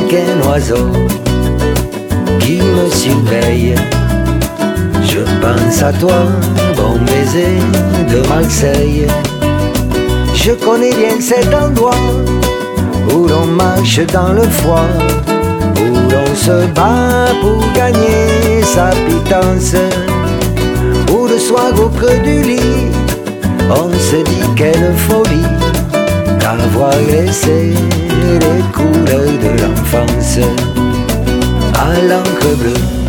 qu'un oiseau qui me surveille. Je pense à toi, bon baiser de Marseille. Je connais bien cet endroit où l'on marche dans le froid, où l'on se bat pour gagner sa pitance, où le soir au creux du lit, on se dit quelle folie d'avoir laissé les couleurs de l'enfance à l'encre bleue.